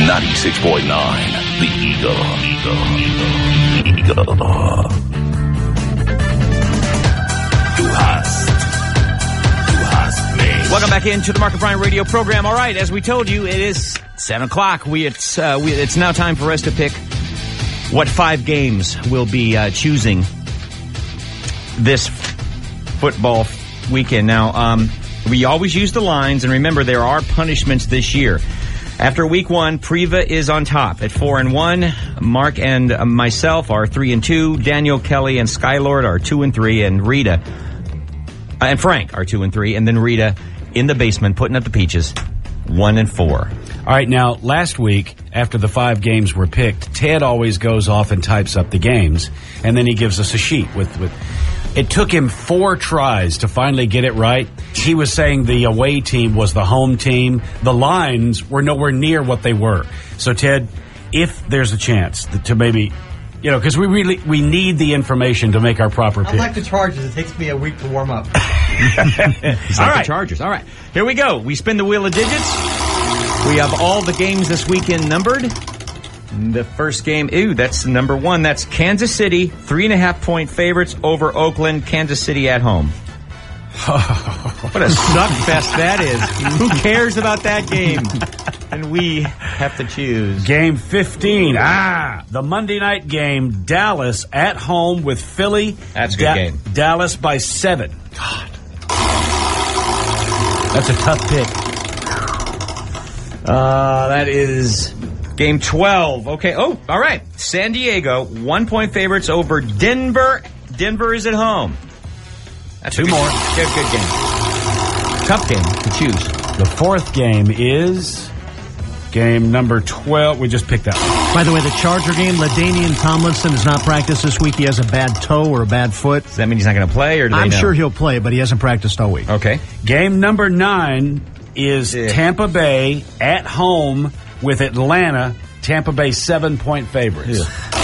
96.9, The Eagle. Welcome back into the Mark and Brian radio program. All right, as we told you, it is 7 o'clock. It's now time for us to pick what 5 games we'll be choosing this football weekend. Now, we always use the lines, and remember, there are punishments this year. After week 1, Priva is on top at 4-1. Mark and myself are 3-2. Daniel, Kelly, and Skylord are 2-3, and Rita and Frank are 2-3, and then Rita in the basement putting up the peaches, 1-4. All right, now, last week, after the 5 games were picked, Ted always goes off and types up the games, and then he gives us a sheet with it took him 4 tries to finally get it right. He was saying the away team was the home team. The lines were nowhere near what they were. So, Ted, if there's a chance to maybe, because we need the information to make our proper pick. I like the Chargers. It takes me a week to warm up. He's like the Chargers. All right, here we go. We spin the wheel of digits. We have all the games this weekend numbered. The first game, that's number 1. That's Kansas City, 3.5-point favorites over Oakland. Kansas City at home. What a slugfest that is. Who cares about that game? And we have to choose. Game 15. The Monday night game, Dallas at home with Philly. That's a good game. Dallas by 7. God. That's a tough pick. That is game 12. Okay. Oh, all right. San Diego, 1-point favorites over Denver. Denver is at home. That's 2 more. Good game. Tough game to choose. The 4th game is game number 12. We just picked that one. By the way, the Charger game, LaDainian Tomlinson has not practiced this week. He has a bad toe or a bad foot. Does that mean he's not going to play? Or do they know? Sure he'll play, but he hasn't practiced all week. Okay. Game number 9 is Tampa Bay at home with Atlanta. Tampa Bay 7-point favorites.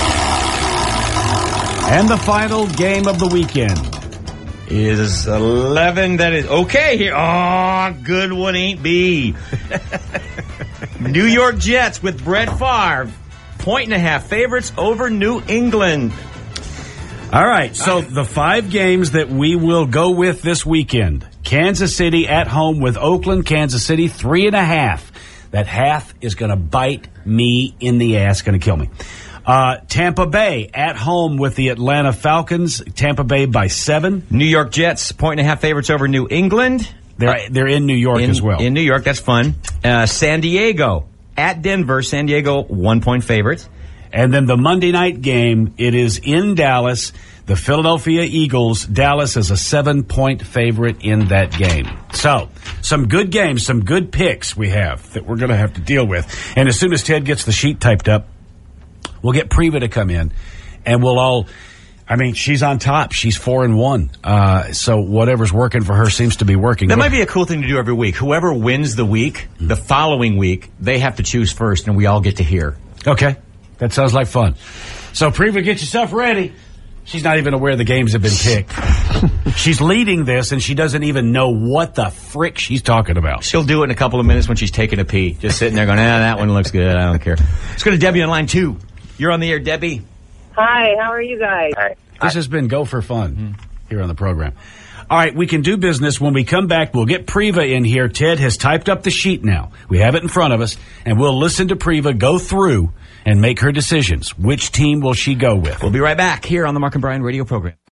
And the final game of the weekend is 11. That is okay here. Oh, good one ain't B. New York Jets with Brett Favre, 1.5 favorites over New England. All right, so the 5 games that we will go with this weekend. Kansas City at home with Oakland. Kansas City 3.5. That half is going to bite me in the ass, going to kill me. Tampa Bay at home with the Atlanta Falcons. Tampa Bay by 7. New York Jets, 1.5 favorites over New England. They're in New York as well. In New York, that's fun. San Diego at Denver. San Diego, 1-point favorites. And then the Monday night game, it is in Dallas. The Philadelphia Eagles. Dallas is a 7-point favorite in that game. So, some good games, some good picks we have that we're going to have to deal with. And as soon as Ted gets the sheet typed up, we'll get Priva to come in, and we'll all, she's on top. She's 4-1. So whatever's working for her seems to be working. That might be a cool thing to do every week. Whoever wins the week, the following week, they have to choose first, and we all get to hear. Okay. That sounds like fun. So Priva, get yourself ready. She's not even aware the games have been picked. She's leading this, and she doesn't even know what the frick she's talking about. She'll do it in a couple of minutes when she's taking a pee. Just sitting there going, that one looks good. I don't care. Let's go to Debbie on line 2. You're on the air, Debbie. Hi, how are you guys? This has been Go for Fun here on the program. All right, we can do business. When we come back, we'll get Priva in here. Ted has typed up the sheet now. We have it in front of us, and we'll listen to Priva go through and make her decisions. Which team will she go with? We'll be right back here on the Mark and Brian radio program.